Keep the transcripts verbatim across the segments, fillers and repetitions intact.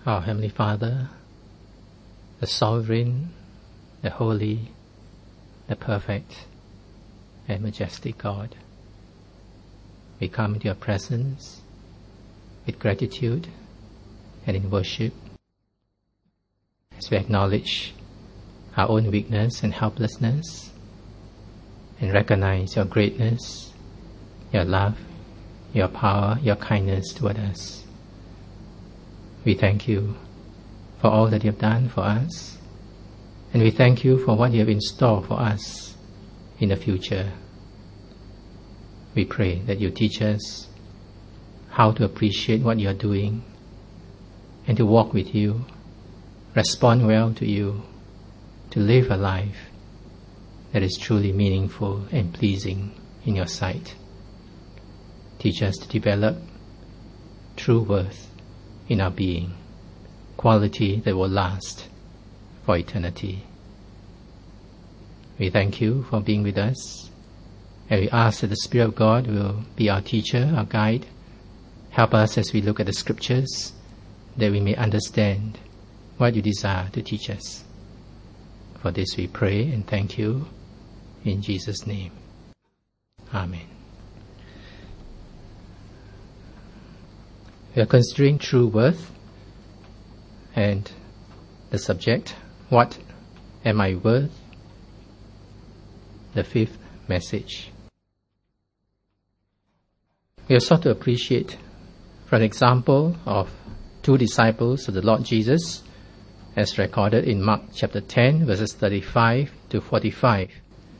Our Heavenly Father, the Sovereign, the Holy, the Perfect, and Majestic God, we come into Your presence with gratitude and in worship as we acknowledge our own weakness and helplessness and recognize Your greatness, Your love, Your power, Your kindness toward us. We thank You for all that You have done for us, and we thank You for what You have in store for us in the future. We pray that You teach us how to appreciate what You are doing and to walk with You, respond well to You, to live a life that is truly meaningful and pleasing in Your sight. Teach us to develop true worth in our being, quality that will last for eternity. We thank You for being with us, and we ask that the Spirit of God will be our teacher, our guide. Help us as we look at the Scriptures, that we may understand what You desire to teach us. For this we pray and thank You in Jesus' name. Amen. We are considering true worth and the subject, what am I worth? The fifth message. We have sought to appreciate from an example of two disciples of the Lord Jesus as recorded in Mark chapter ten verses thirty-five to forty-five.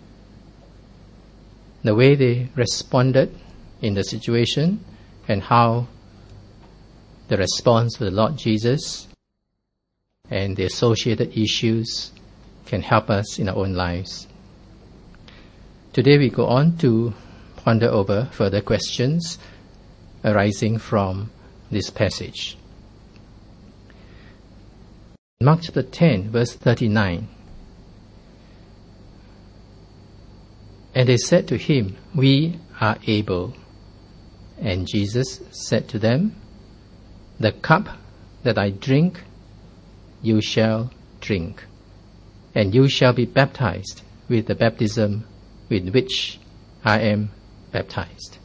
The way they responded in the situation and how the response of the Lord Jesus and the associated issues can help us in our own lives. Today we go on to ponder over further questions arising from this passage. Mark chapter ten, verse thirty-nine. And they said to Him, We are able. And Jesus said to them, The cup that I drink, you shall drink, and you shall be baptized with the baptism with which I am baptized.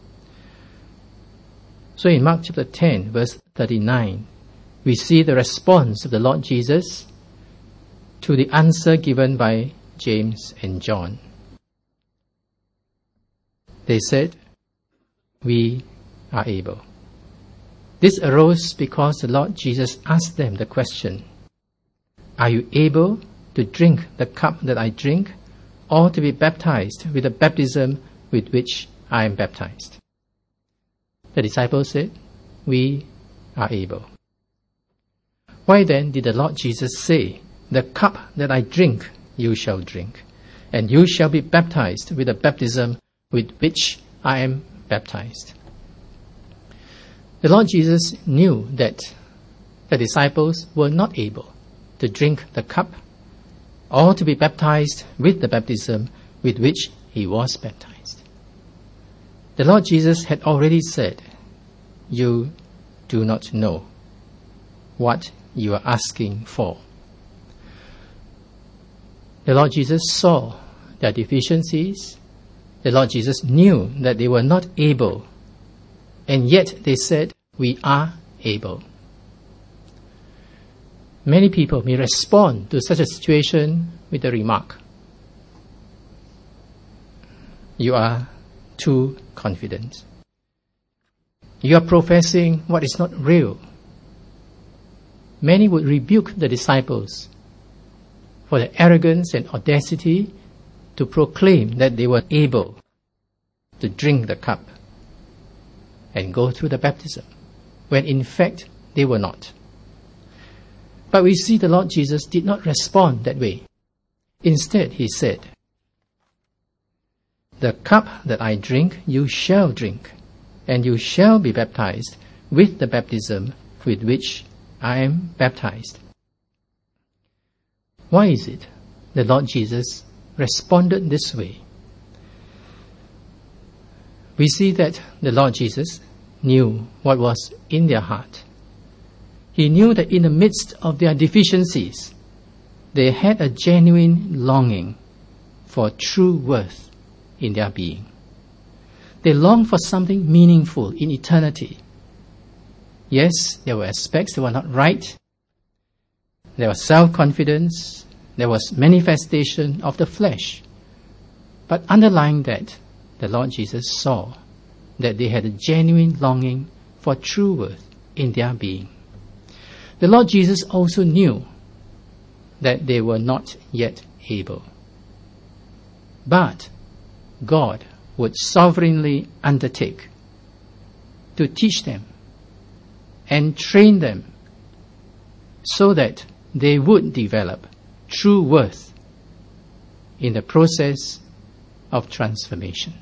So in Mark chapter ten, verse thirty-nine, we see the response of the Lord Jesus to the answer given by James and John. They said, We are able. This arose because the Lord Jesus asked them the question, Are you able to drink the cup that I drink, or to be baptized with the baptism with which I am baptized? The disciples said, We are able. Why then did the Lord Jesus say, The cup that I drink, you shall drink, and you shall be baptized with the baptism with which I am baptized? The Lord Jesus knew that the disciples were not able to drink the cup or to be baptized with the baptism with which He was baptized. The Lord Jesus had already said, You do not know what you are asking for. The Lord Jesus saw their deficiencies. The Lord Jesus knew that they were not able, and yet they said, We are able. Many people may respond to such a situation with the remark, You are too confident. You are professing what is not real. Many would rebuke the disciples for their arrogance and audacity to proclaim that they were able to drink the cup and go through the baptism, when in fact they were not. But we see the Lord Jesus did not respond that way. Instead, He said, The cup that I drink, you shall drink, and you shall be baptized with the baptism with which I am baptized. Why is it the Lord Jesus responded this way? We see that the Lord Jesus knew what was in their heart. He knew that in the midst of their deficiencies, they had a genuine longing for true worth in their being. They longed for something meaningful in eternity. Yes, there were aspects that were not right. There was self-confidence. There was manifestation of the flesh. But underlying that, the Lord Jesus saw that they had a genuine longing for true worth in their being. The Lord Jesus also knew that they were not yet able. But God would sovereignly undertake to teach them and train them so that they would develop true worth in the process of transformation.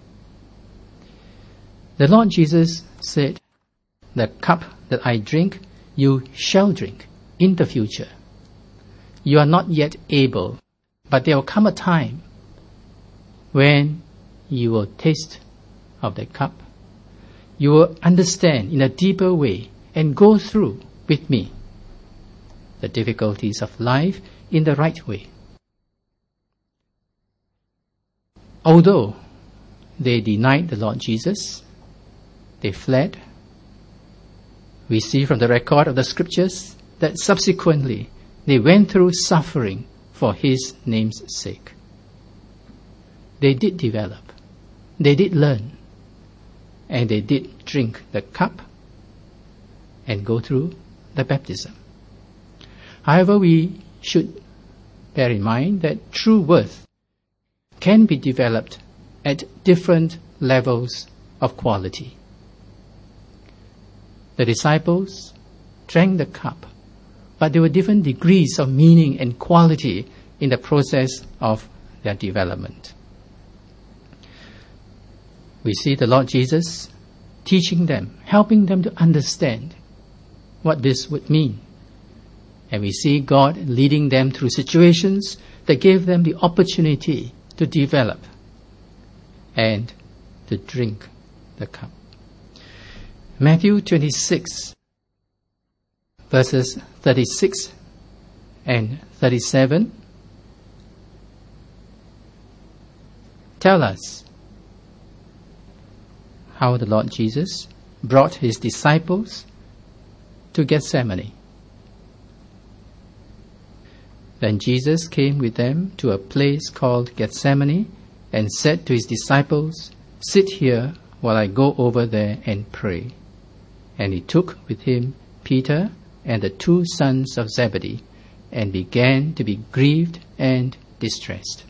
The Lord Jesus said, "The cup that I drink, you shall drink in the future. You are not yet able, but there will come a time when you will taste of the cup. You will understand in a deeper way and go through with me the difficulties of life in the right way." Although they denied the Lord Jesus, they fled. We see from the record of the scriptures that subsequently they went through suffering for His name's sake. They did develop, they did learn, and they did drink the cup and go through the baptism. However, we should bear in mind that true worth can be developed at different levels of quality. The disciples drank the cup, but there were different degrees of meaning and quality in the process of their development. We see the Lord Jesus teaching them, helping them to understand what this would mean. And we see God leading them through situations that gave them the opportunity to develop and to drink the cup. Matthew twenty-six, verses thirty-six and thirty-seven tell us how the Lord Jesus brought His disciples to Gethsemane. Then Jesus came with them to a place called Gethsemane and said to His disciples, "Sit here while I go over there and pray." And He took with Him Peter and the two sons of Zebedee and began to be grieved and distressed.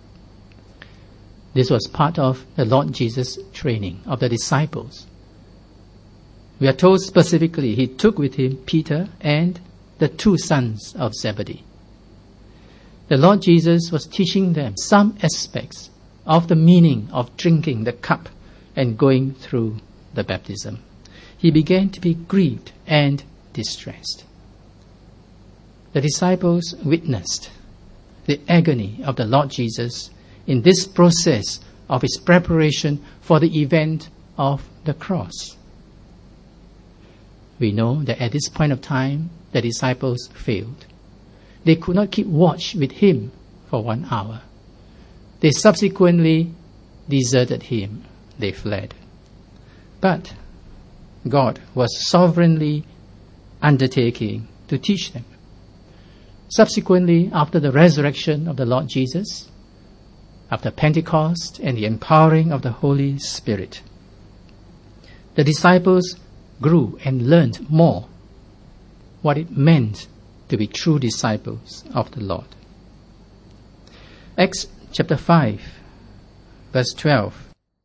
This was part of the Lord Jesus' training of the disciples. We are told specifically He took with Him Peter and the two sons of Zebedee. The Lord Jesus was teaching them some aspects of the meaning of drinking the cup and going through the baptism. He began to be grieved and distressed. The disciples witnessed the agony of the Lord Jesus in this process of His preparation for the event of the cross. We know that at this point of time, the disciples failed. They could not keep watch with Him for one hour. They subsequently deserted Him. They fled. But God was sovereignly undertaking to teach them. Subsequently, after the resurrection of the Lord Jesus, after Pentecost and the empowering of the Holy Spirit, the disciples grew and learned more what it meant to be true disciples of the Lord. Acts chapter five, verse twelve.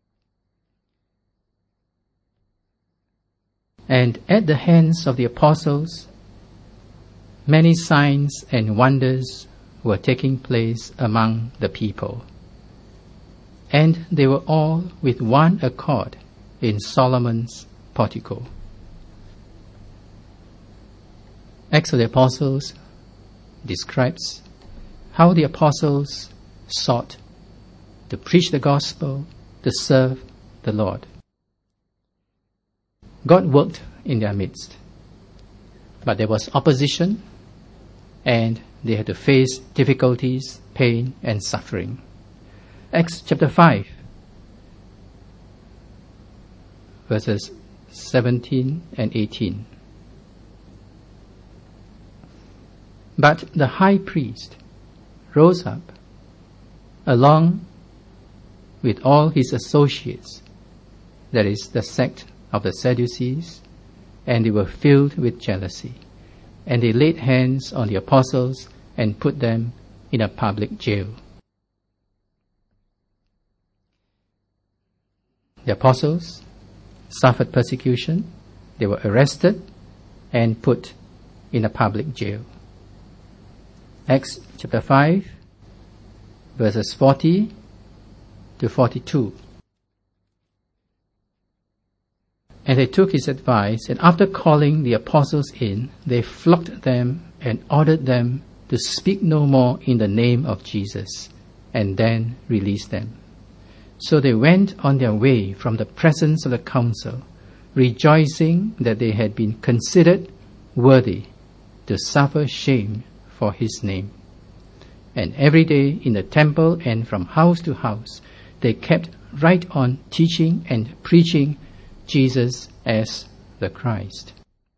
And at the hands of the apostles, many signs and wonders were taking place among the people. And they were all with one accord in Solomon's portico. Acts of the Apostles describes how the apostles sought to preach the gospel, to serve the Lord. God worked in their midst. But there was opposition, and they had to face difficulties, pain, and suffering. Acts chapter five, verses seventeen and eighteen. But the high priest rose up, along with all his associates, that is, the sect of the Sadducees, and they were filled with jealousy. And they laid hands on the apostles and put them in a public jail. The apostles suffered persecution. They were arrested and put in a public jail. Acts chapter five, verses forty to forty-two. And they took his advice, and after calling the apostles in, they flogged them and ordered them to speak no more in the name of Jesus, and then released them. So they went on their way from the presence of the council, rejoicing that they had been considered worthy to suffer shame for his name. And every day in the temple and from house to house, they kept right on teaching and preaching Jesus as the Christ.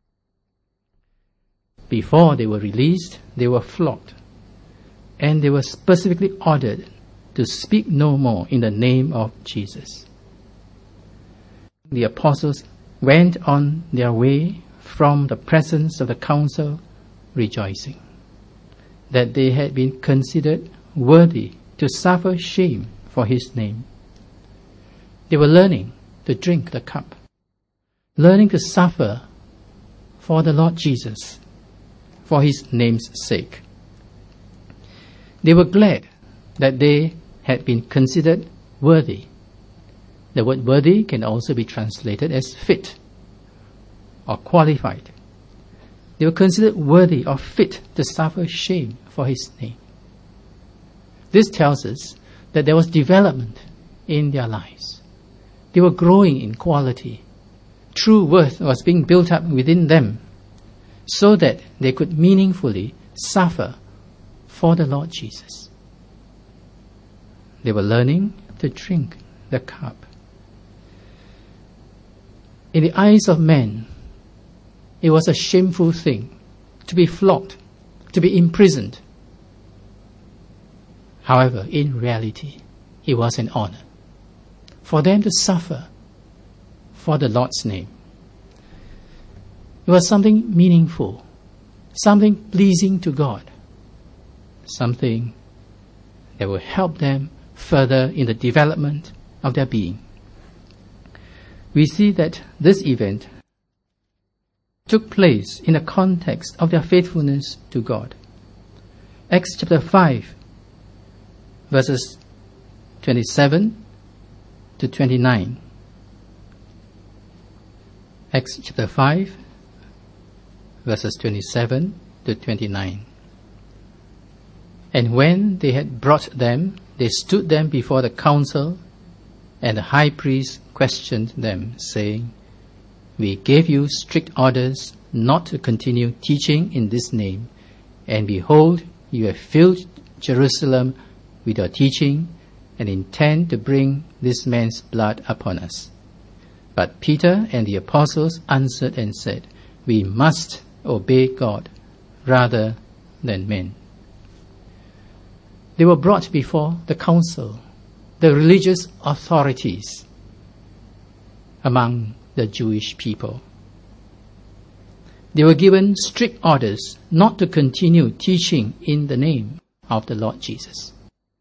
Before they were released, they were flogged, and they were specifically ordered to speak no more in the name of Jesus. The apostles went on their way from the presence of the council, rejoicing that they had been considered worthy to suffer shame for his name. They were learning to drink the cup, learning to suffer for the Lord Jesus, for his name's sake. They were glad that they had been considered worthy. The word worthy can also be translated as fit or qualified. They were considered worthy or fit to suffer shame for his name. This tells us that there was development in their lives. They were growing in quality. True worth was being built up within them so that they could meaningfully suffer for the Lord Jesus. They were learning to drink the cup. In the eyes of men, it was a shameful thing to be flogged, to be imprisoned. However, in reality, it was an honor for them to suffer for the Lord's name. It was something meaningful, something pleasing to God, something that will help them further in the development of their being. We see that this event took place in the context of their faithfulness to God. Acts chapter five, verses twenty-seven to twenty-nine. Acts chapter five, verses twenty-seven to twenty-nine. And when they had brought them, they stood them before the council, and the high priest questioned them, saying, "We gave you strict orders not to continue teaching in this name, and behold, you have filled Jerusalem with your teaching, and intend to bring this man's blood upon us." But Peter and the apostles answered and said, "We must obey God rather than men." They were brought before the council, the religious authorities among the Jewish people. They were given strict orders not to continue teaching in the name of the Lord Jesus.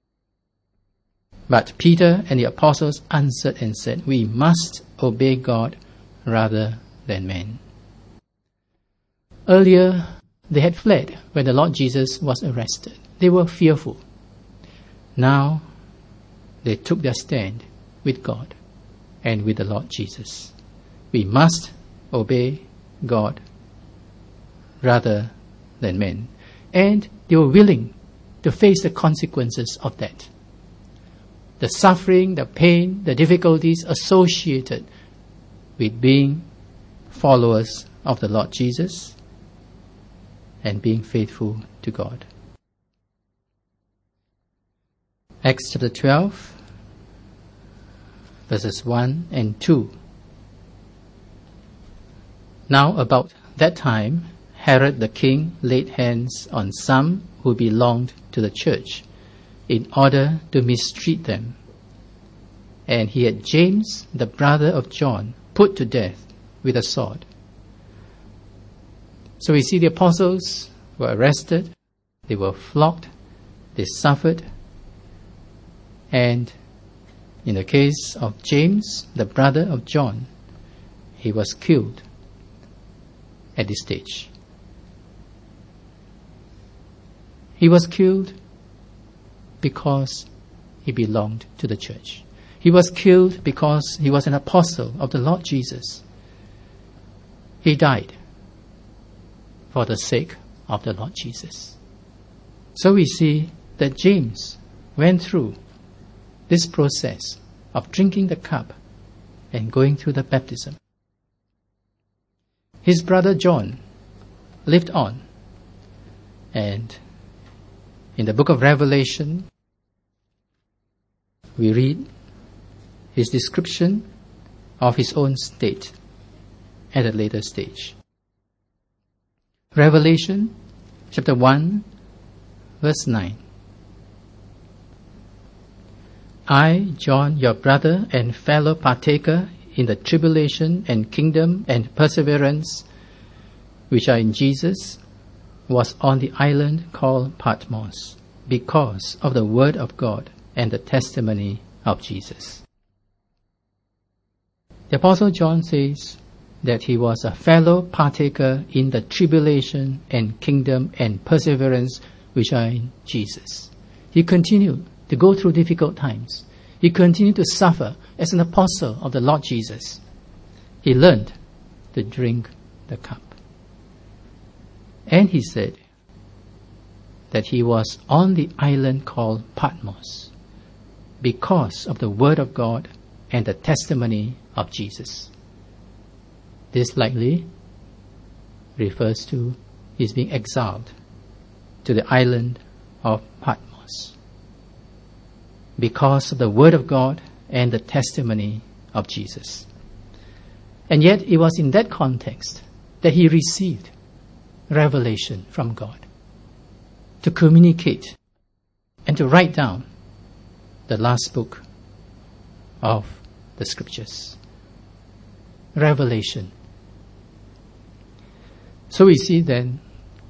But Peter and the apostles answered and said, "We must obey God rather than men." Earlier, they had fled when the Lord Jesus was arrested. They were fearful. Now, they took their stand with God and with the Lord Jesus. We must obey God rather than men. And they were willing to face the consequences of that. The suffering, the pain, the difficulties associated with being followers of the Lord Jesus and being faithful to God. Acts chapter twelve, verses one and two. Now about that time, Herod the king laid hands on some who belonged to the church in order to mistreat them. And he had James, the brother of John, put to death with a sword. So we see the apostles were arrested, they were flogged, they suffered, and in the case of James, the brother of John, he was killed at this stage. He was killed because he belonged to the church. He was killed because he was an apostle of the Lord Jesus. He died for the sake of the Lord Jesus. So we see that James went through this process of drinking the cup and going through the baptism. His brother John lived on, and in the book of Revelation we read his description of his own state at a later stage. Revelation chapter one, verse nine. I, John, your brother and fellow partaker in the tribulation and kingdom and perseverance which are in Jesus, was on the island called Patmos because of the word of God and the testimony of Jesus. The Apostle John says that he was a fellow partaker in the tribulation and kingdom and perseverance which are in Jesus. He continued to go through difficult times. He continued to suffer as an apostle of the Lord Jesus. He learned to drink the cup. And he said that he was on the island called Patmos because of the word of God and the testimony of Jesus. This likely refers to his being exiled to the island of Patmos because of the word of God and the testimony of Jesus. And yet it was in that context that he received revelation from God to communicate and to write down the last book of the Scriptures. Revelation. So we see then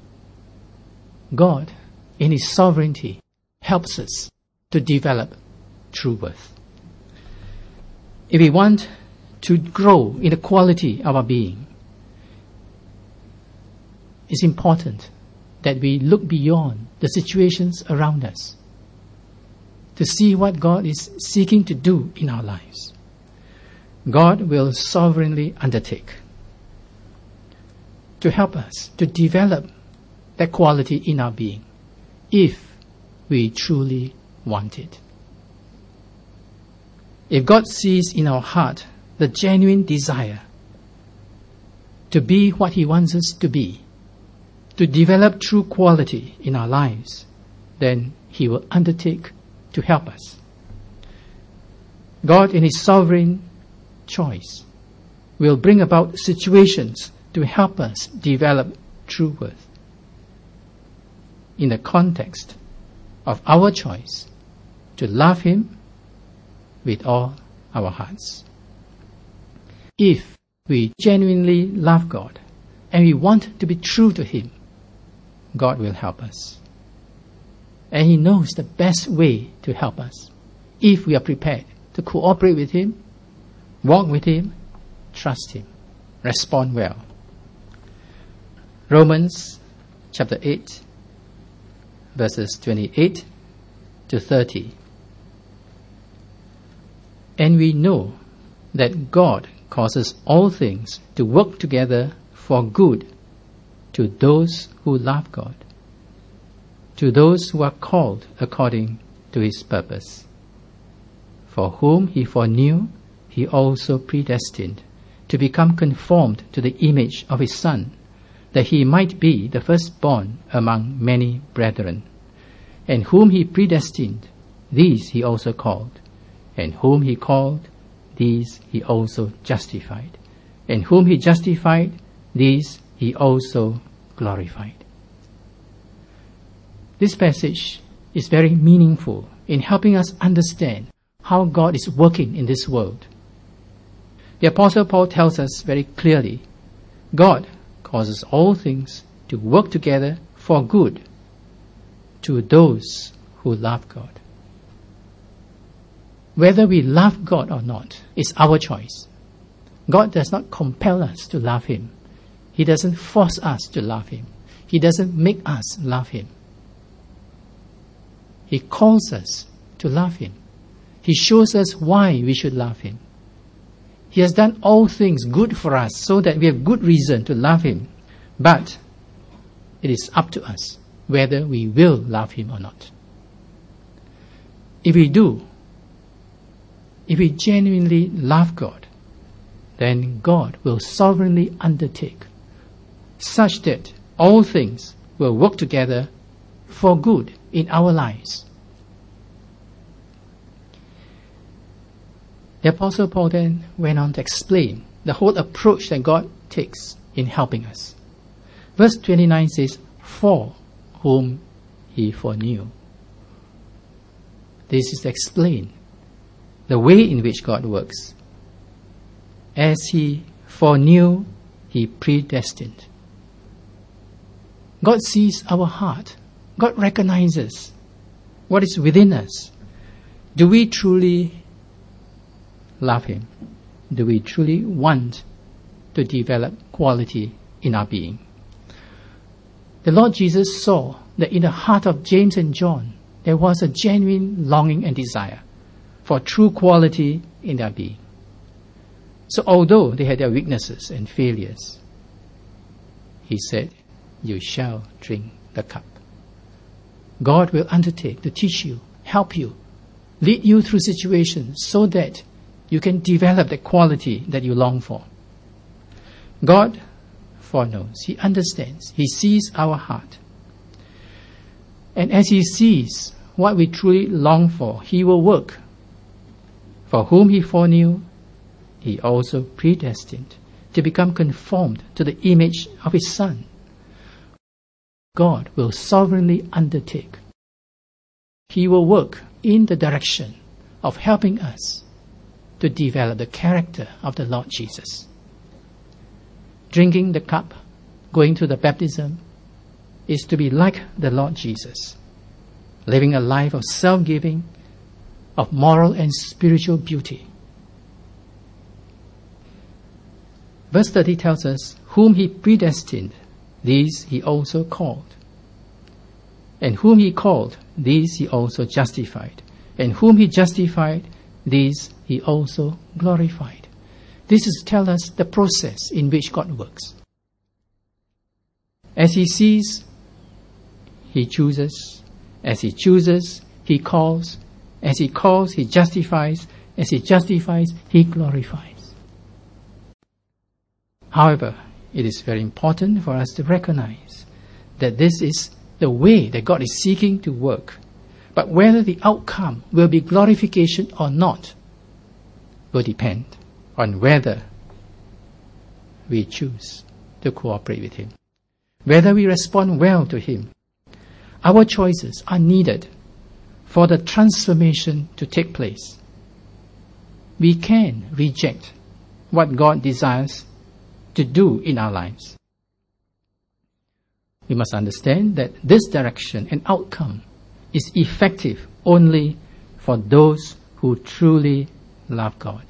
God in His sovereignty helps us to develop true worth. If we want to grow in the quality of our being, it's important that we look beyond the situations around us to see what God is seeking to do in our lives. God will sovereignly undertake to help us to develop that quality in our being if we truly want it. If God sees in our heart the genuine desire to be what He wants us to be, to develop true quality in our lives, then He will undertake to help us. God, in His sovereign choice, will bring about situations to help us develop true worth in the context of our choice to love Him with all our hearts. If we genuinely love God and we want to be true to Him, God will help us. And He knows the best way to help us if we are prepared to cooperate with Him, walk with Him, trust Him, respond well. Romans chapter eight, verses twenty-eight to thirty. And we know that God causes all things to work together for good to those who love God, to those who are called according to His purpose. For whom He foreknew, He also predestined to become conformed to the image of His Son, that he might be the firstborn among many brethren. And whom he predestined, these he also called. And whom he called, these he also justified. And whom he justified, these he also glorified. This passage is very meaningful in helping us understand how God is working in this world. The Apostle Paul tells us very clearly, God causes all things to work together for good to those who love God. Whether we love God or not is our choice. God does not compel us to love Him. He doesn't force us to love Him. He doesn't make us love Him. He calls us to love Him. He shows us why we should love Him. He has done all things good for us so that we have good reason to love Him. But it is up to us whether we will love Him or not. If we do, if we genuinely love God, then God will sovereignly undertake such that all things will work together for good in our lives. The Apostle Paul then went on to explain the whole approach that God takes in helping us. Verse twenty-nine says, "For whom He foreknew." This is to explain the way in which God works. As He foreknew, He predestined. God sees our heart. God recognizes what is within us. Do we truly love Him? Do we truly want to develop quality in our being? The Lord Jesus saw that in the heart of James and John there was a genuine longing and desire for true quality in their being. So although they had their weaknesses and failures, He said, "You shall drink the cup." God will undertake to teach you, help you, lead you through situations so that you can develop the quality that you long for. God foreknows. He understands. He sees our heart. And as He sees what we truly long for, He will work. For whom He foreknew, He also predestined to become conformed to the image of His Son. God will sovereignly undertake. He will work in the direction of helping us to develop the character of the Lord Jesus. Drinking the cup, going to the baptism, is to be like the Lord Jesus, living a life of self-giving, of moral and spiritual beauty. Verse thirty tells us, "Whom He predestined, these He also called. And whom He called, these He also justified. And whom He justified, these He also glorified." This is to tell us the process in which God works. As He sees, He chooses. As He chooses, He calls. As He calls, He justifies. As He justifies, He glorifies. However, it is very important for us to recognize that this is the way that God is seeking to work. But whether the outcome will be glorification or not will depend on whether we choose to cooperate with Him, whether we respond well to Him. Our choices are needed for the transformation to take place. We can reject what God desires to do in our lives. We must understand that this direction and outcome is effective only for those who truly love God.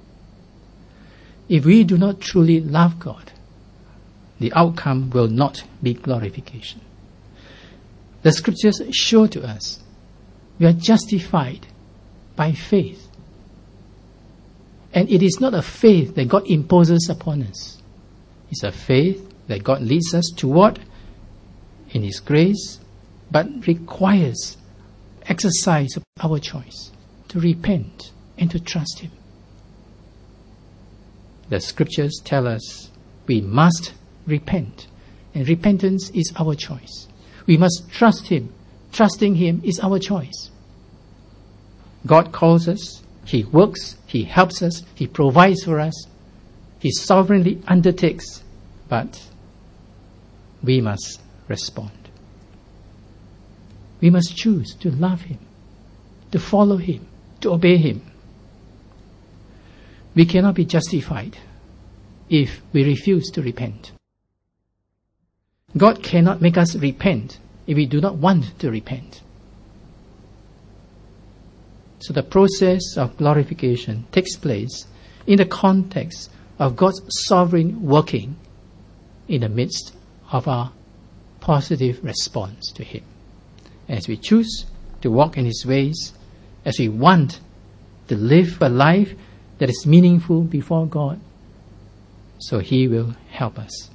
If we do not truly love God, the outcome will not be glorification. The Scriptures show to us we are justified by faith. And it is not a faith that God imposes upon us. It's a faith that God leads us toward in His grace, but requires exercise of our choice to repent and to trust Him. The Scriptures tell us we must repent And repentance is our choice. We must trust Him. Trusting Him is our choice. God calls us, He works, He helps us, He provides for us, He sovereignly undertakes, but we must respond. We must choose to love Him, to follow Him, to obey Him. We cannot be justified if we refuse to repent. God cannot make us repent if we do not want to repent. So the process of glorification takes place in the context of God's sovereign working in the midst of our positive response to Him. As we choose to walk in His ways, as we want to live a life that is meaningful before God, so He will help us.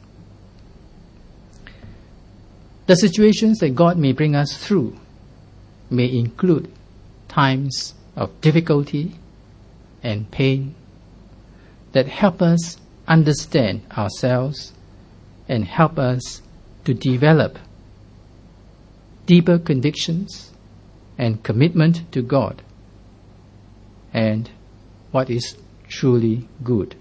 The situations that God may bring us through may include times of difficulty and pain that help us understand ourselves and help us to develop deeper convictions and commitment to God and what is truly good.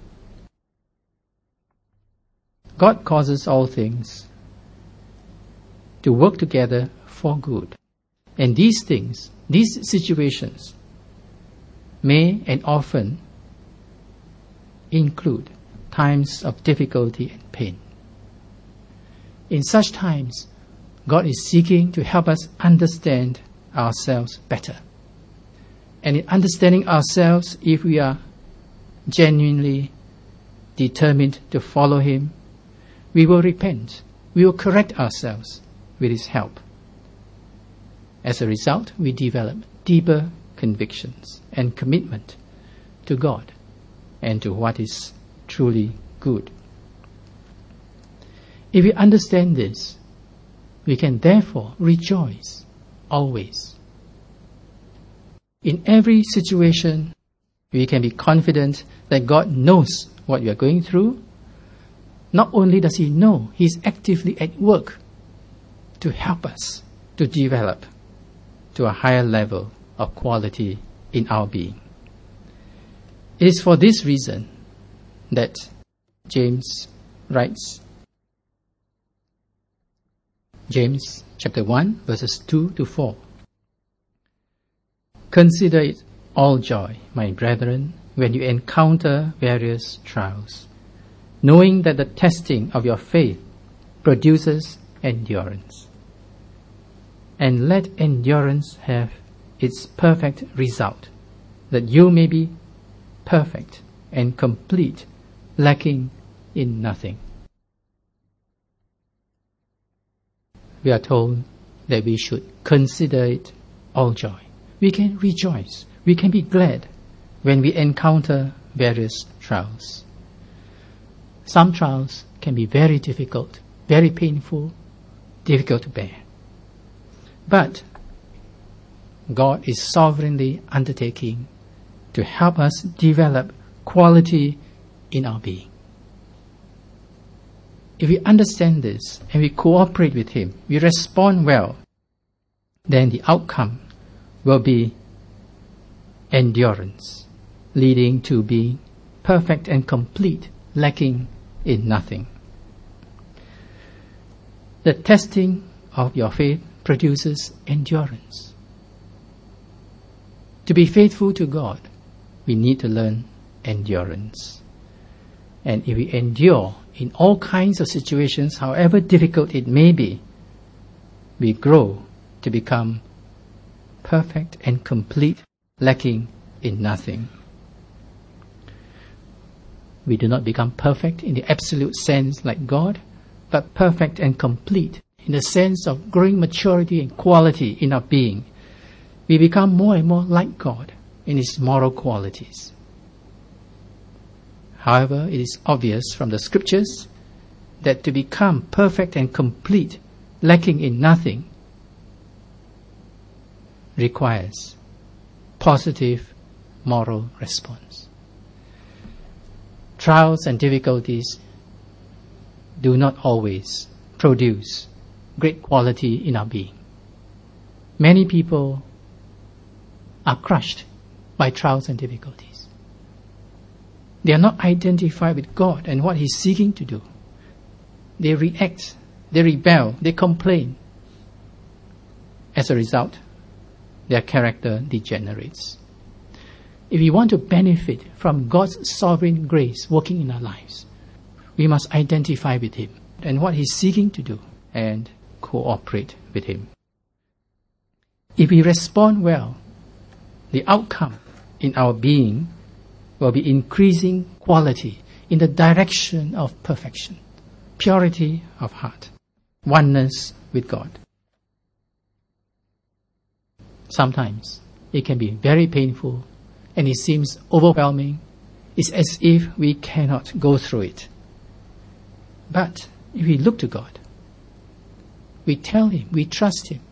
God causes all things to work together for good. And these things, these situations, may and often include times of difficulty and pain. In such times, God is seeking to help us understand ourselves better. And in understanding ourselves, if we are genuinely determined to follow Him, we will repent. We will correct ourselves with His help. As a result, we develop deeper convictions and commitment to God and to what is truly good. If we understand this, we can therefore rejoice always. In every situation, we can be confident that God knows what we are going through. Not only does He know, He is actively at work to help us to develop to a higher level of quality in our being. It is for this reason that James writes, James chapter one, verses two to four. Consider it all joy, my brethren, when you encounter various trials, knowing that the testing of your faith produces endurance. And let endurance have its perfect result, that you may be perfect and complete, lacking in nothing. We are told that we should consider it all joy. We can rejoice, we can be glad when we encounter various trials. Some trials can be very difficult, very painful, difficult to bear. But God is sovereignly undertaking to help us develop quality in our being. If we understand this and we cooperate with Him, we respond well, then the outcome will be endurance, leading to being perfect and complete, lacking in nothing. The testing of your faith produces endurance. To be faithful to God, we need to learn endurance. And if we endure in all kinds of situations, however difficult it may be, we grow to become perfect and complete, lacking in nothing. We do not become perfect in the absolute sense like God, but perfect and complete in the sense of growing maturity and quality in our being. We become more and more like God in His moral qualities. However, it is obvious from the Scriptures that to become perfect and complete, lacking in nothing, requires positive moral response. Trials and difficulties do not always produce great quality in our being. Many people are crushed by trials and difficulties. They are not identified with God and what He's seeking to do. They react, they rebel, they complain. As a result, their character degenerates. If we want to benefit from God's sovereign grace working in our lives, we must identify with Him and what He's seeking to do and cooperate with Him. If we respond well, the outcome in our being will be increasing quality in the direction of perfection, purity of heart, oneness with God. Sometimes it can be very painful and it seems overwhelming. It's as if we cannot go through it. But if we look to God, we tell Him, we trust Him,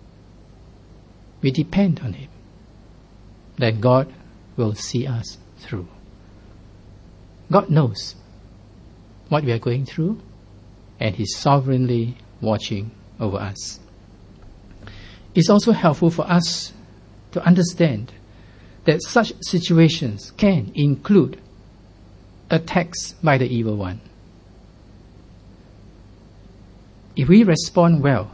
we depend on Him, then God will see us through. God knows what we are going through, and He's sovereignly watching over us. It's also helpful for us to understand that such situations can include attacks by the evil one. If we respond well,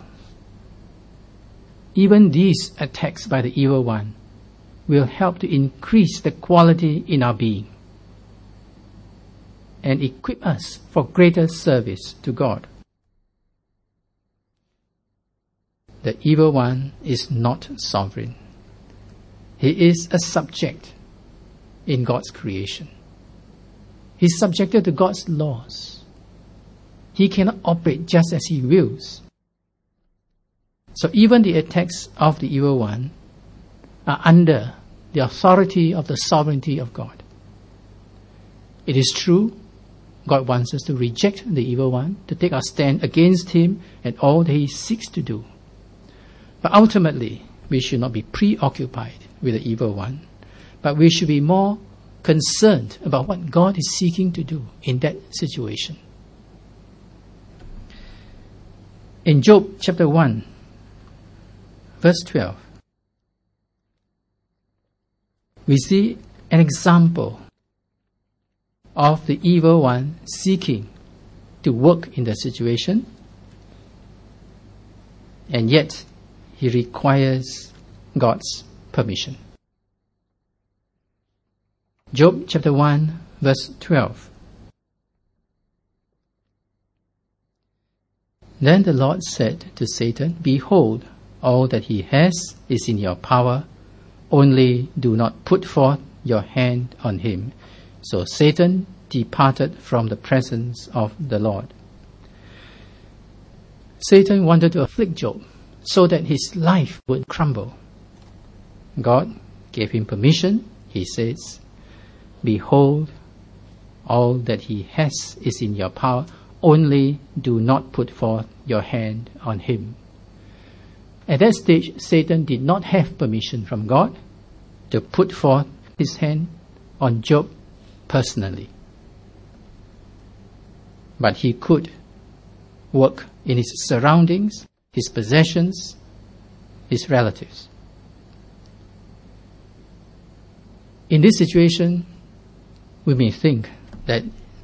even these attacks by the evil one will help to increase the quality in our being and equip us for greater service to God. The evil one is not sovereign. He is a subject in God's creation. He's subjected to God's laws. He cannot operate just as he wills. So even the attacks of the evil one are under the authority of the sovereignty of God. It is true, God wants us to reject the evil one, to take our stand against him and all that he seeks to do. But ultimately, we should not be preoccupied with the evil one, but we should be more concerned about what God is seeking to do in that situation. In Job chapter one, verse twelve, we see an example of the evil one seeking to work in the situation, and yet he requires God's permission. Job chapter one, verse twelve. Then the Lord said to Satan, "Behold, all that he has is in your power, only do not put forth your hand on him." So Satan departed from the presence of the Lord. Satan wanted to afflict Job so that his life would crumble. God gave him permission. He says, "Behold, all that he has is in your power, only do not put forth your hand on him." At that stage, Satan did not have permission from God to put forth his hand on Job personally. But he could work in his surroundings, his possessions, his relatives. In this situation, we may think that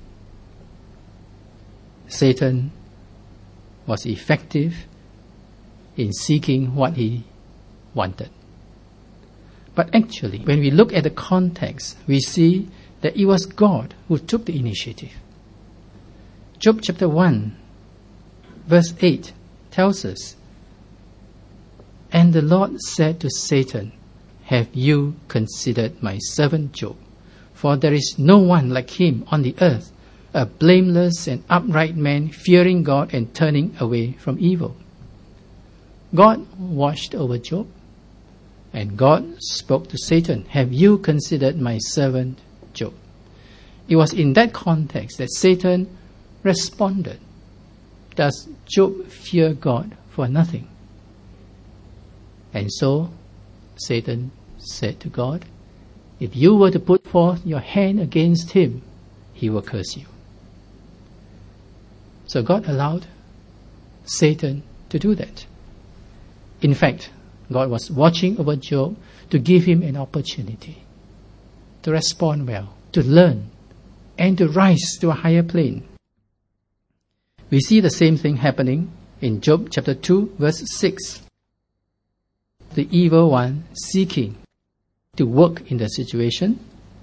Satan was effective in seeking what he wanted. But actually, when we look at the context, we see that it was God who took the initiative. Job chapter one, verse eight tells us, "And the Lord said to Satan, Have you considered my servant Job? For there is no one like him on the earth, a blameless and upright man, fearing God and turning away from evil." God watched over Job, and God spoke to Satan, "Have you considered my servant Job?" It was in that context that Satan responded, "Does Job fear God for nothing?" And so Satan said to God, "If you were to put forth your hand against him, he will curse you." So God allowed Satan to do that. In fact, God was watching over Job to give him an opportunity to respond well, to learn, and to rise to a higher plane. We see the same thing happening in Job chapter two, verse six. The evil one seeking to work in the situation,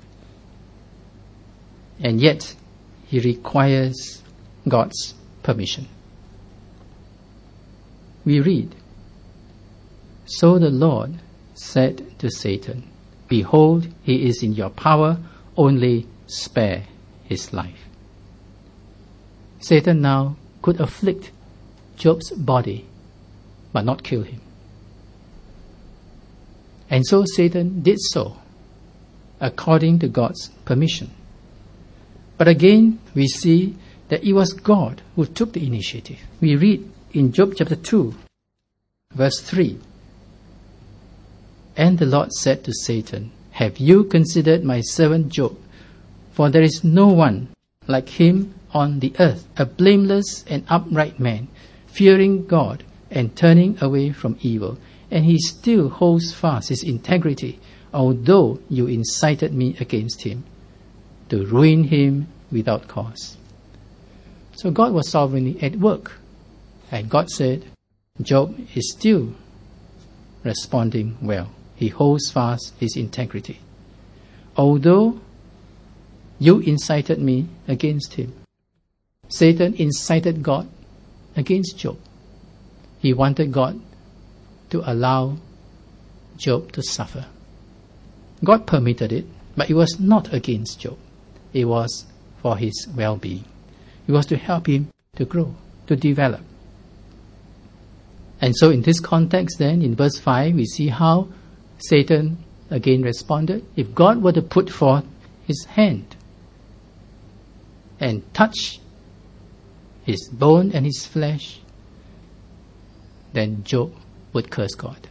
and yet he requires God's permission. We read, "So the Lord said to Satan, Behold, he is in your power, only spare his life." Satan now could afflict Job's body, but not kill him. And so Satan did so, according to God's permission. But again, we see that it was God who took the initiative. We read in Job chapter two, verse three, "And the Lord said to Satan, Have you considered my servant Job? For there is no one like him on the earth, a blameless and upright man, fearing God and turning away from evil. And he still holds fast his integrity, although you incited me against him, to ruin him without cause." So God was sovereignly at work. And God said, Job is still responding well. He holds fast his integrity, although you incited me against him. Satan incited God against Job. He wanted God to allow Job to suffer. God permitted it, but it was not against Job. It was for his well-being. It was to help him to grow, to develop. And so in this context then, in verse five, we see how Satan again responded. If God were to put forth his hand and touch his bone and his flesh, then Job would curse God.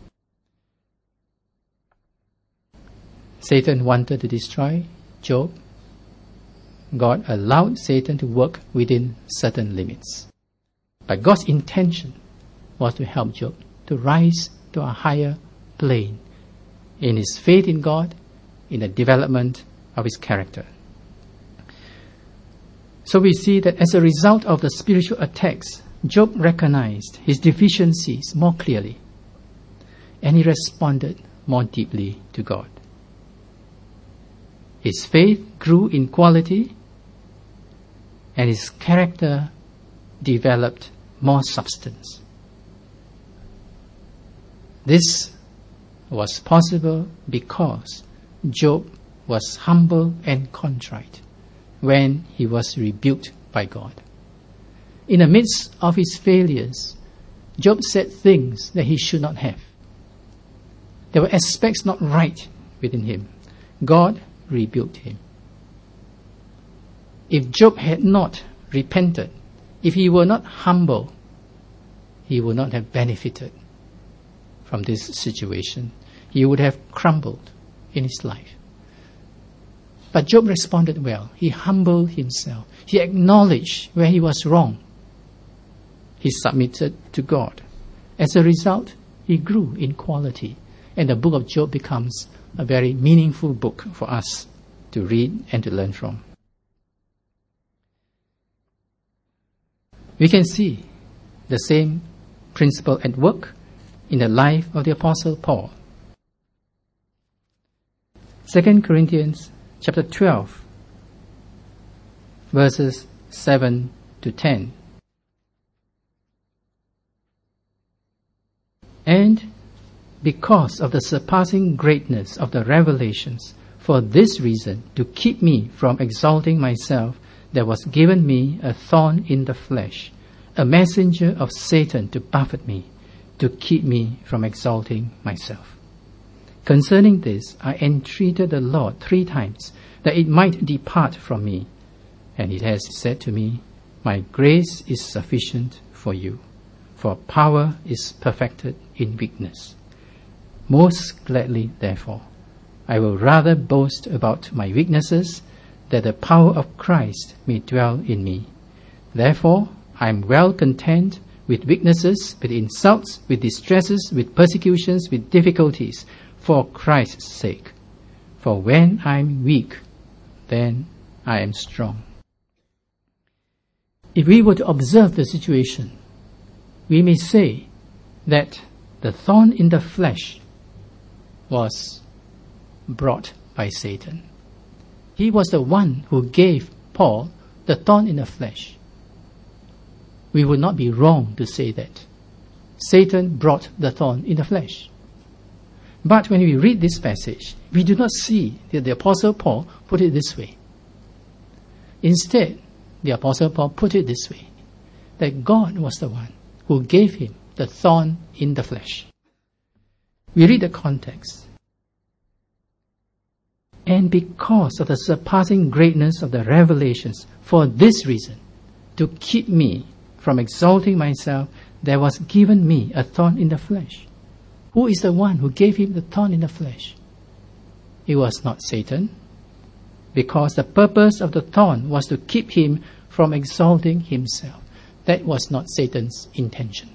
Satan wanted to destroy Job. God allowed Satan to work within certain limits. But God's intention was to help Job to rise to a higher plane in his faith in God, in the development of his character. So we see that as a result of the spiritual attacks, Job recognized his deficiencies more clearly, and he responded more deeply to God. His faith grew in quality, and his character developed more substance. This was possible because Job was humble and contrite when he was rebuked by God. In the midst of his failures, Job said things that he should not have. There were aspects not right within him. God rebuked him. If Job had not repented, if he were not humble, he would not have benefited from this situation. He would have crumbled in his life. But Job responded well. He humbled himself. He acknowledged where he was wrong. He submitted to God. As a result, he grew in quality. And the book of Job becomes a very meaningful book for us to read and to learn from. We can see the same principle at work in the life of the Apostle Paul. Second Corinthians chapter twelve, verses seven to ten. And because of the surpassing greatness of the revelations, for this reason, to keep me from exalting myself, there was given me a thorn in the flesh, a messenger of Satan to buffet me, to keep me from exalting myself. Concerning this, I entreated the Lord three times, that it might depart from me. And he has said to me, My grace is sufficient for you, for power is perfected in weakness. Most gladly, therefore, I will rather boast about my weaknesses, that the power of Christ may dwell in me. Therefore, I am well content with weaknesses, with insults, with distresses, with persecutions, with difficulties, for Christ's sake. For when I am weak, then I am strong. If we were to observe the situation, we may say that the thorn in the flesh was brought by Satan. He was the one who gave Paul the thorn in the flesh. We would not be wrong to say that Satan brought the thorn in the flesh. But when we read this passage, we do not see that the Apostle Paul put it this way. Instead, the Apostle Paul put it this way, that God was the one who gave him the thorn in the flesh. We read the context. And because of the surpassing greatness of the revelations, for this reason, to keep me from exalting myself, there was given me a thorn in the flesh. Who is the one who gave him the thorn in the flesh? It was not Satan, because the purpose of the thorn was to keep him from exalting himself. That was not Satan's intention.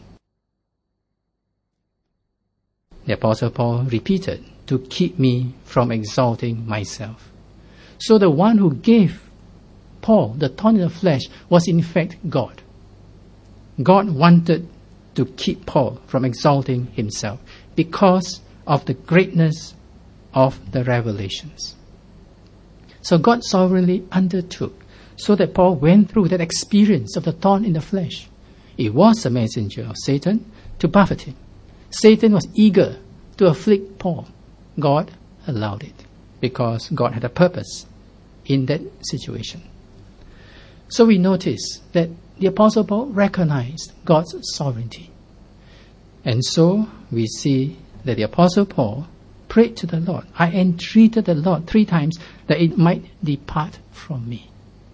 The Apostle Paul repeated, to keep me from exalting myself. So the one who gave Paul the thorn in the flesh was in fact God. God wanted to keep Paul from exalting himself because of the greatness of the revelations. So God sovereignly undertook so that Paul went through that experience of the thorn in the flesh. It was a messenger of Satan to buffet him. Satan was eager to afflict Paul. God allowed it because God had a purpose in that situation. So we notice that the Apostle Paul recognized God's sovereignty. And so we see that the Apostle Paul prayed to the Lord. I entreated the Lord three times that it might depart from me.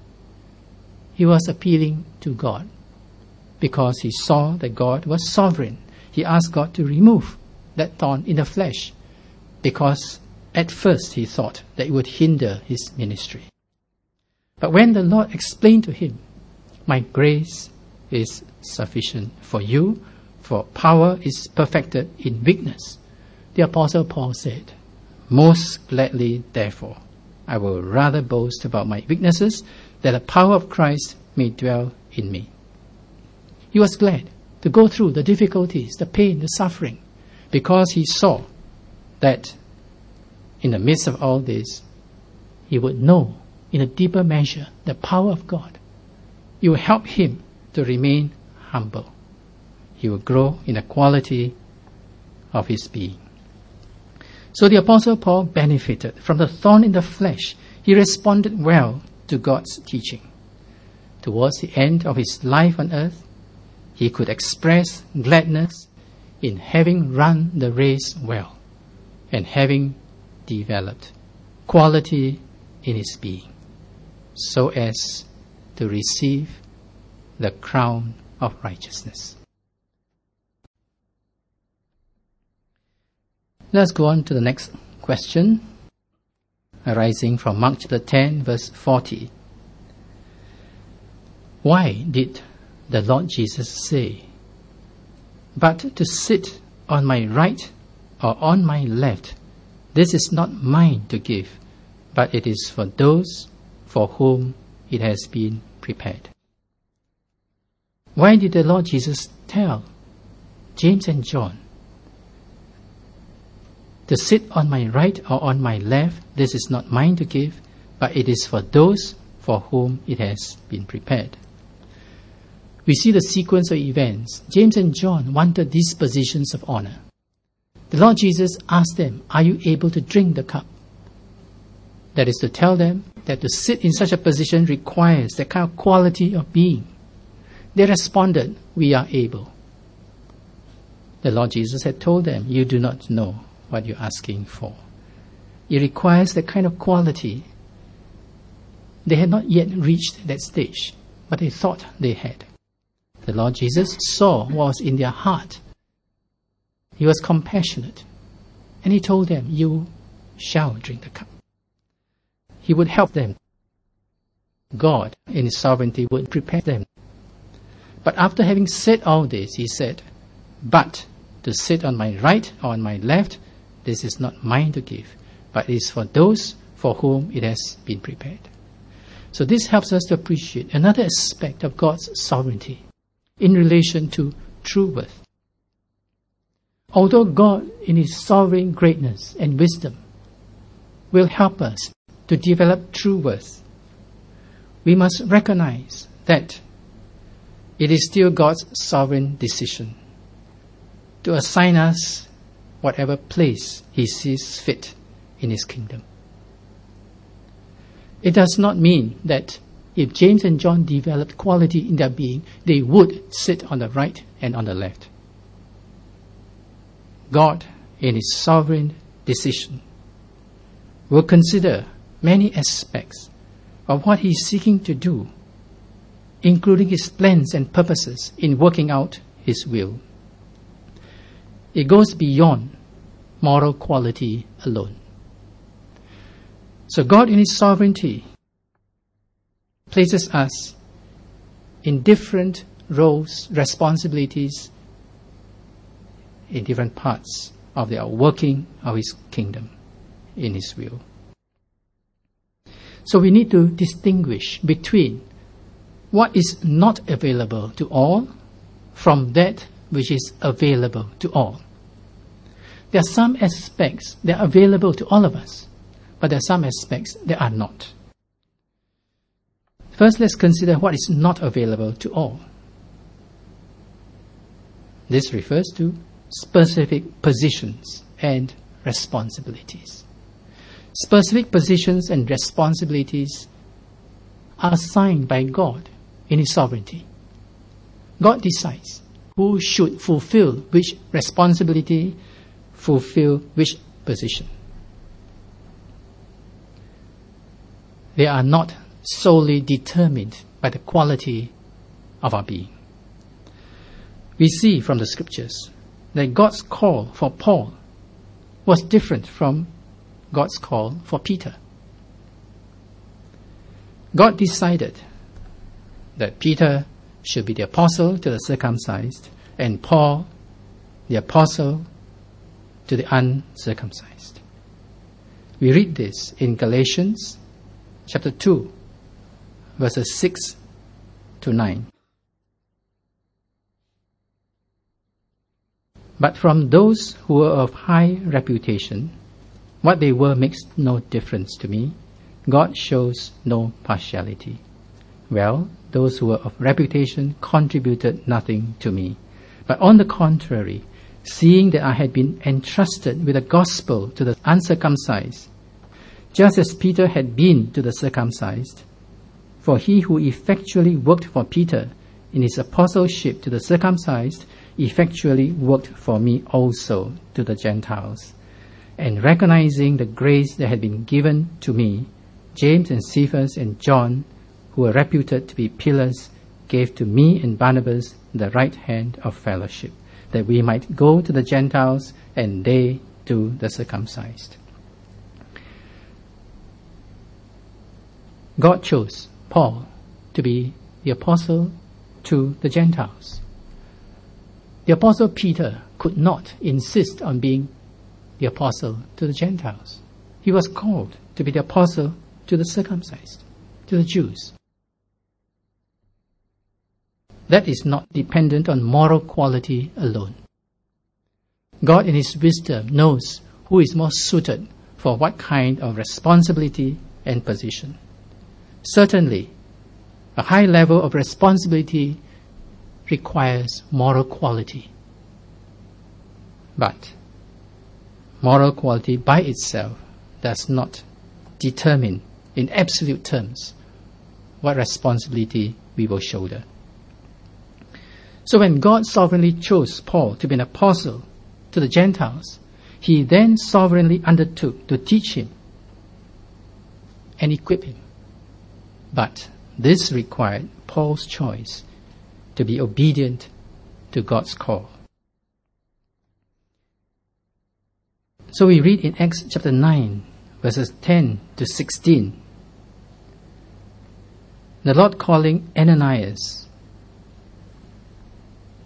He was appealing to God because he saw that God was sovereign. He asked God to remove that thorn in the flesh because at first he thought that it would hinder his ministry. But when the Lord explained to him, my grace is sufficient for you, for power is perfected in weakness, the Apostle Paul said, most gladly, therefore, I will rather boast about my weaknesses, that the power of Christ may dwell in me. He was glad to go through the difficulties, the pain, the suffering, because he saw that in the midst of all this, he would know in a deeper measure the power of God. It will help him to remain humble. He will grow in the quality of his being. So the Apostle Paul benefited from the thorn in the flesh. He responded well to God's teaching. Towards the end of his life on earth, he could express gladness in having run the race well and having developed quality in his being, so as to receive the crown of righteousness. Let's go on to the next question, arising from Mark chapter ten, verse forty. Why did the Lord Jesus say, but to sit on my right or on my left, this is not mine to give, but it is for those for whom it has been prepared? Why did the Lord Jesus tell James and John to sit on my right or on my left, this is not mine to give, but it is for those for whom it has been prepared? We see the sequence of events. James and John wanted these positions of honor. The Lord Jesus asked them, are you able to drink the cup? That is to tell them that to sit in such a position requires that kind of quality of being. They responded, we are able. The Lord Jesus had told them, you do not know what you're asking for. It requires that kind of quality. They had not yet reached that stage, but they thought they had. The Lord Jesus saw what was in their heart. He was compassionate. And he told them, you shall drink the cup. He would help them. God, in his sovereignty, would prepare them. But after having said all this, he said, "But to sit on my right or on my left, this is not mine to give, but it is for those for whom it has been prepared." So this helps us to appreciate another aspect of God's sovereignty in relation to true worth. Although God, in His sovereign greatness and wisdom, will help us to develop true worth, we must recognize that it is still God's sovereign decision to assign us whatever place He sees fit in His kingdom. It does not mean that if James and John developed quality in their being, they would sit on the right and on the left. God, in His sovereign decision, will consider many aspects of what He is seeking to do, including His plans and purposes in working out His will. It goes beyond moral quality alone. So God, in His sovereignty, places us in different roles, responsibilities, in different parts of the working of His kingdom, in His will. So we need to distinguish between what is not available to all from that which is available to all. There are some aspects that are available to all of us, but there are some aspects that are not. First, let's consider what is not available to all. This refers to specific positions and responsibilities. Specific positions and responsibilities are assigned by God in His sovereignty. God decides who should fulfill which responsibility, fulfill which position. They are not solely determined by the quality of our being. We see from the scriptures that God's call for Paul was different from God's call for Peter. God decided that Peter should be the apostle to the circumcised and Paul the apostle to the uncircumcised. We read this in Galatians chapter two, verses six to nine. But from those who were of high reputation, what they were makes no difference to me. God shows no partiality. Well, those who were of reputation contributed nothing to me. But on the contrary, seeing that I had been entrusted with the gospel to the uncircumcised, just as Peter had been to the circumcised, for he who effectually worked for Peter in his apostleship to the circumcised effectually worked for me also to the Gentiles. And recognizing the grace that had been given to me, James and Cephas and John, who were reputed to be pillars, gave to me and Barnabas the right hand of fellowship, that we might go to the Gentiles and they to the circumcised. God chose Paul to be the apostle to the Gentiles. The apostle Peter could not insist on being the apostle to the Gentiles. He was called to be the apostle to the circumcised, to the Jews. That is not dependent on moral quality alone. God in His wisdom knows who is most suited for what kind of responsibility and position. Certainly, a high level of responsibility requires moral quality. But moral quality by itself does not determine in absolute terms what responsibility we will shoulder. So when God sovereignly chose Paul to be an apostle to the Gentiles, He then sovereignly undertook to teach him and equip him. But this required Paul's choice to be obedient to God's call. So we read in Acts chapter nine, verses ten to sixteen. The Lord calling Ananias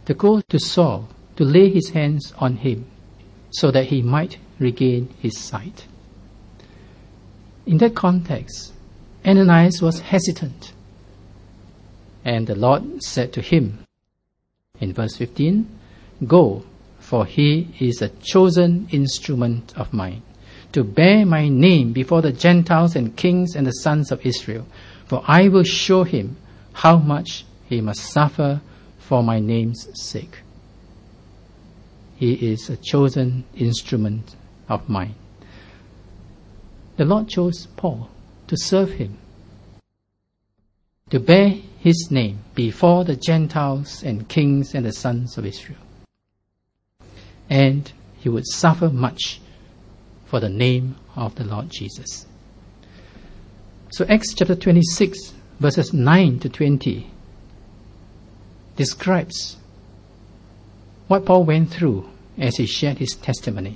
to go to Saul to lay his hands on him so that he might regain his sight. In that context, Ananias was hesitant, and the Lord said to him in verse fifteen, "Go, for he is a chosen instrument of mine, to bear my name before the Gentiles and kings and the sons of Israel. For I will show him how much he must suffer for my name's sake." He is a chosen instrument of mine. The Lord chose Paul to serve him, to bear his name before the Gentiles and kings and the sons of Israel. And he would suffer much for the name of the Lord Jesus. So Acts chapter twenty-six, verses nine to twenty, describes what Paul went through as he shared his testimony.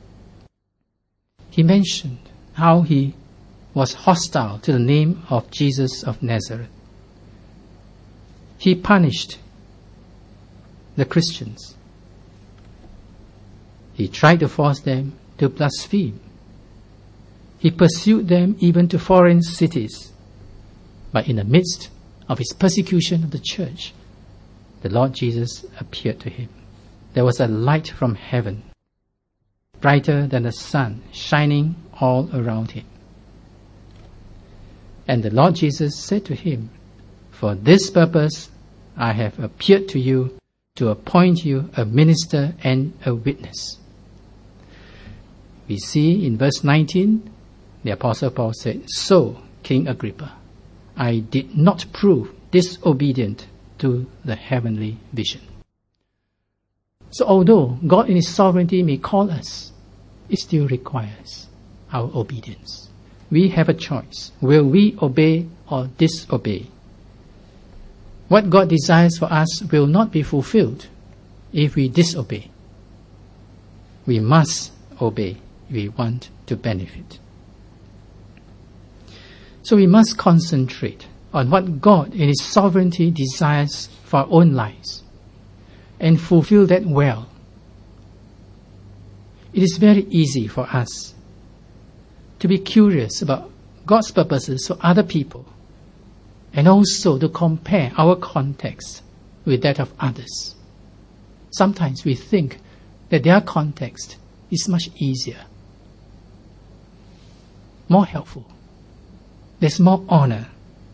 He mentioned how he was hostile to the name of Jesus of Nazareth. He punished the Christians. He tried to force them to blaspheme. He pursued them even to foreign cities. But in the midst of his persecution of the church, the Lord Jesus appeared to him. There was a light from heaven, brighter than the sun, shining all around him. And the Lord Jesus said to him, "For this purpose I have appeared to you, to appoint you a minister and a witness." We see in verse nineteen, the Apostle Paul said, "So, King Agrippa, I did not prove disobedient to the heavenly vision." So although God in His sovereignty may call us, it still requires our obedience. We have a choice. Will we obey or disobey? What God desires for us will not be fulfilled if we disobey. We must obey if we want to benefit. So we must concentrate on what God in His sovereignty desires for our own lives and fulfill that well. It is very easy for us to be curious about God's purposes for other people and also to compare our context with that of others. Sometimes we think that their context is much easier, more helpful. There's more honor.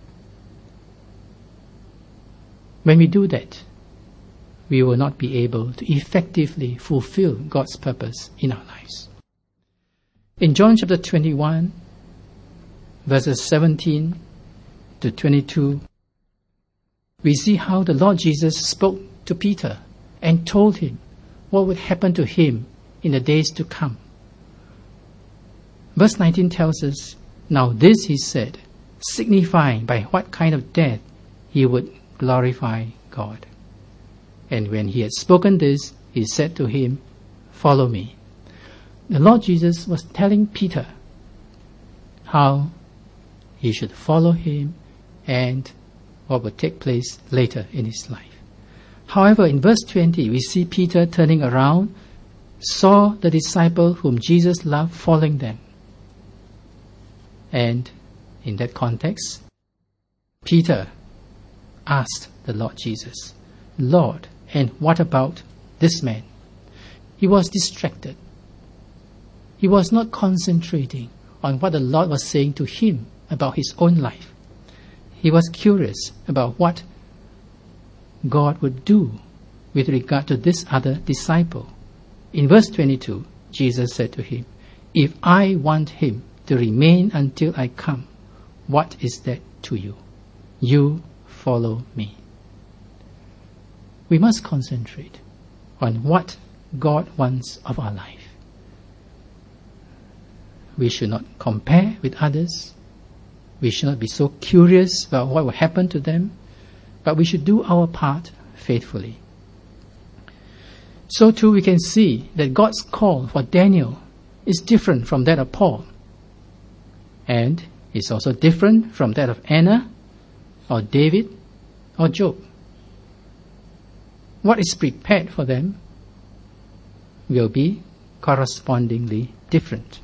When we do that, we will not be able to effectively fulfill God's purpose in our lives. In John chapter twenty-one, verses seventeen to twenty-two, we see how the Lord Jesus spoke to Peter and told him what would happen to him in the days to come. Verse nineteen tells us, "Now this he said, signifying by what kind of death he would glorify God. And when he had spoken this, he said to him, 'Follow me.'" The Lord Jesus was telling Peter how he should follow him and what would take place later in his life. However, in verse twenty, we see Peter turning around, saw the disciple whom Jesus loved following them. And in that context, Peter asked the Lord Jesus, "Lord, and what about this man?" He was distracted. He was not concentrating on what the Lord was saying to him about his own life. He was curious about what God would do with regard to this other disciple. In verse twenty-two, Jesus said to him, "If I want him to remain until I come, what is that to you? You follow me." We must concentrate on what God wants of our life. We should not compare with others. We should not be so curious about what will happen to them, but we should do our part faithfully. So too we can see that God's call for Daniel is different from that of Paul, and is also different from that of Anna, or David, or Job. what is prepared for them will be correspondingly different.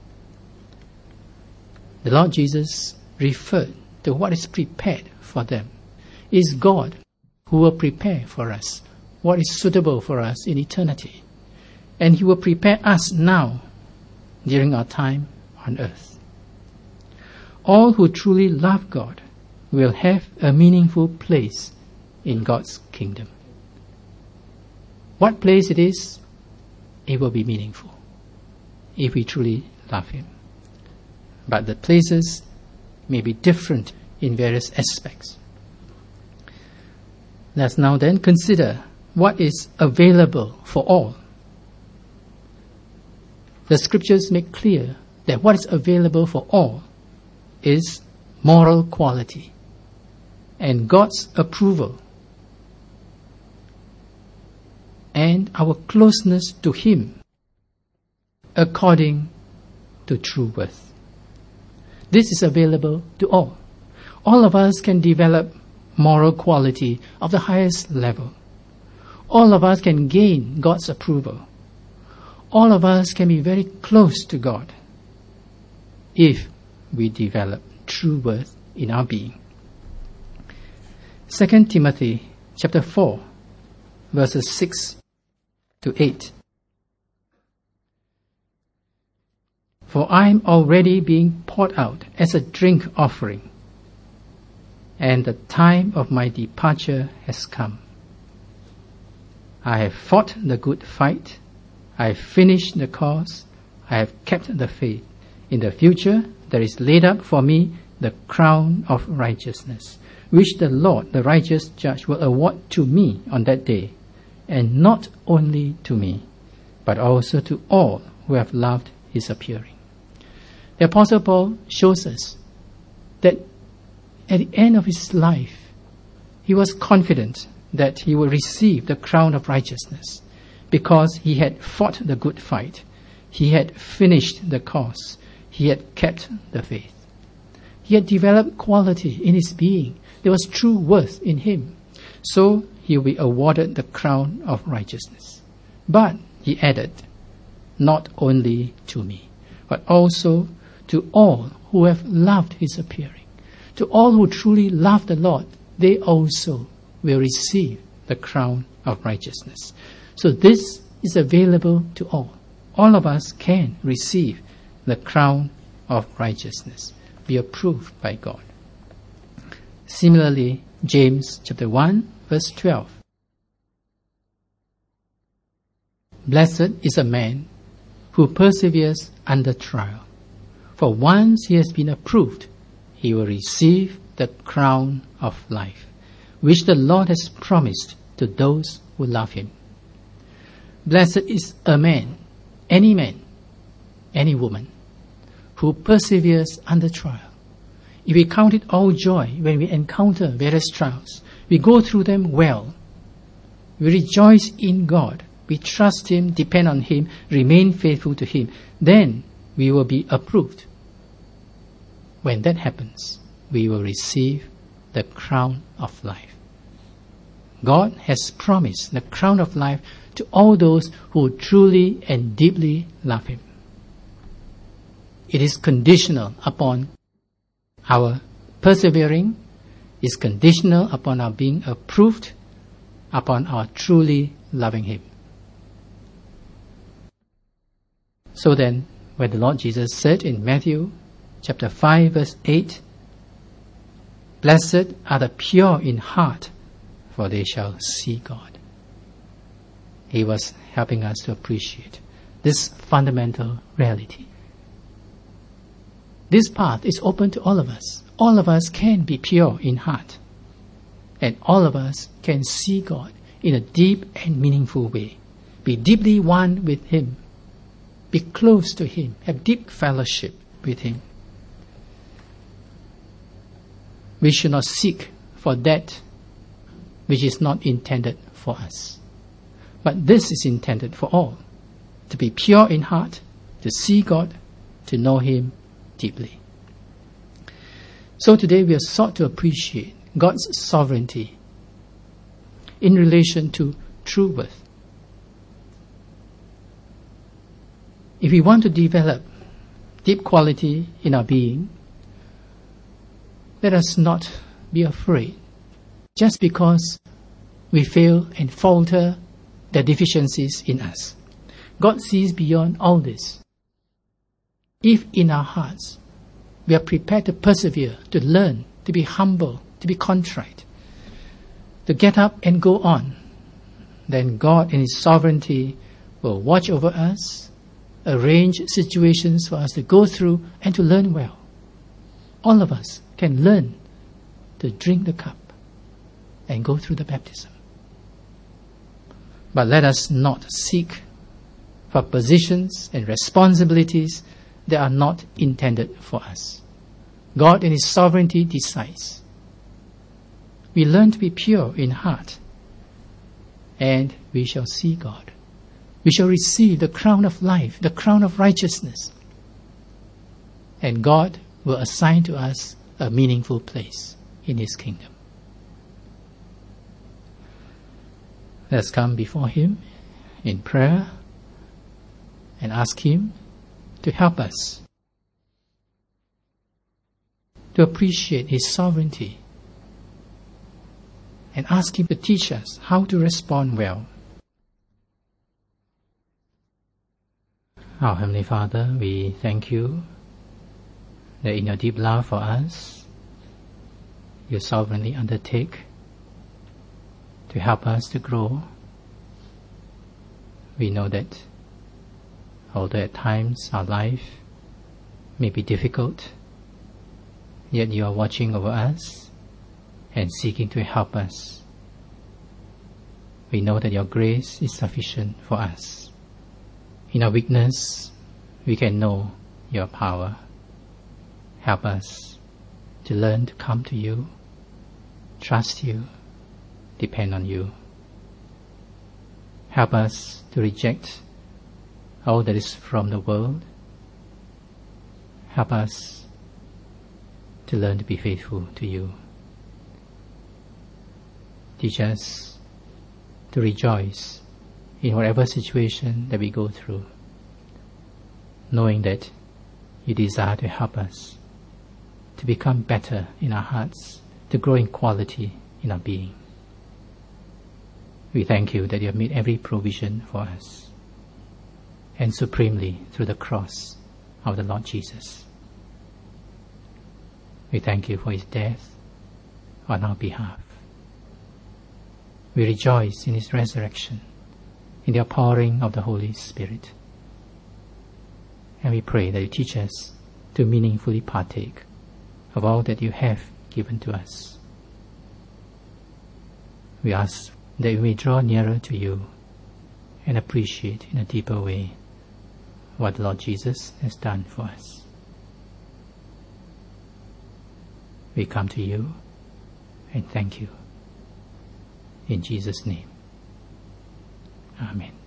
The Lord Jesus referred to what is prepared for them. It is God who will prepare for us what is suitable for us in eternity. And He will prepare us now during our time on earth. All who truly love God will have a meaningful place in God's kingdom. What place it is, it will be meaningful if we truly love Him. But the places may be different in various aspects. Let's now then consider what is available for all. The scriptures make clear that what is available for all is moral quality and God's approval and our closeness to Him according to true worth. This is available to all. All of us can develop moral quality of the highest level. All of us can gain God's approval. All of us can be very close to God if we develop true worth in our being. Second Timothy chapter four, verses six to eight. For I am already being poured out as a drink offering, and the time of my departure has come. I have fought the good fight, I have finished the course, I have kept the faith. In the future there is laid up for me the crown of righteousness, which the Lord, the righteous judge, will award to me on that day, and not only to me, but also to all who have loved His appearing. The Apostle Paul shows us that at the end of his life, he was confident that he will receive the crown of righteousness because he had fought the good fight, he had finished the course, he had kept the faith. He had developed quality in his being. There was true worth in him. So he will be awarded the crown of righteousness. But, he added, not only to me, but also to all who have loved His appearing. To all who truly love the Lord, they also will receive the crown of righteousness. So this is available to all. All of us can receive the crown of righteousness, be approved by God. Similarly, James chapter one, verse twelve. Blessed is a man who perseveres under trial. For once he has been approved, he will receive the crown of life, which the Lord has promised to those who love Him. Blessed is a man, any man, any woman, who perseveres under trial. If we count it all joy when we encounter various trials, we go through them well. We rejoice in God. We trust Him, depend on Him, remain faithful to Him. Then we will be approved. When that happens, we will receive the crown of life. God has promised the crown of life to all those who truly and deeply love Him. It is conditional upon our persevering, is conditional upon our being approved, upon our truly loving Him. So then, when the Lord Jesus said in Matthew chapter five, verse eight, blessed are the pure in heart, for they shall see God. He was helping us to appreciate this fundamental reality. This path is open to all of us. All of us can be pure in heart. And all of us can see God in a deep and meaningful way. Be deeply one with Him. Be close to Him. Have deep fellowship with Him. We should not seek for that which is not intended for us. But this is intended for all. To be pure in heart, to see God, to know Him deeply. So today we are sought to appreciate God's sovereignty in relation to true birth. If we want to develop deep quality in our being, let us not be afraid just because we fail and falter the deficiencies in us. God sees beyond all this. If in our hearts we are prepared to persevere, to learn, to be humble, to be contrite, to get up and go on, then God in His sovereignty will watch over us, arrange situations for us to go through and to learn well. All of us can learn to drink the cup and go through the baptism. But let us not seek for positions and responsibilities that are not intended for us. God in His sovereignty decides. We learn to be pure in heart, and we shall see God. We shall receive the crown of life, the crown of righteousness. And God will assign to us a meaningful place in His kingdom. Let's come before Him in prayer and ask Him to help us to appreciate His sovereignty, and ask Him to teach us how to respond well. Our Heavenly Father, we thank You that in Your deep love for us, You sovereignly undertake to help us to grow. We know that although at times our life may be difficult, yet You are watching over us and seeking to help us. We know that Your grace is sufficient for us. In our weakness, we can know Your power. Help us to learn to come to You, trust You, depend on You. Help us to reject all that is from the world. Help us to learn to be faithful to You. Teach us to rejoice in whatever situation that we go through, knowing that You desire to help us to become better in our hearts, to grow in quality in our being. We thank You that You have made every provision for us, and supremely through the cross of the Lord Jesus. We thank You for His death on our behalf. We rejoice in His resurrection, in the outpouring of the Holy Spirit. And we pray that You teach us to meaningfully partake of all that You have given to us. We ask that we may draw nearer to You and appreciate in a deeper way what the Lord Jesus has done for us. We come to You and thank You. In Jesus' name. Amen.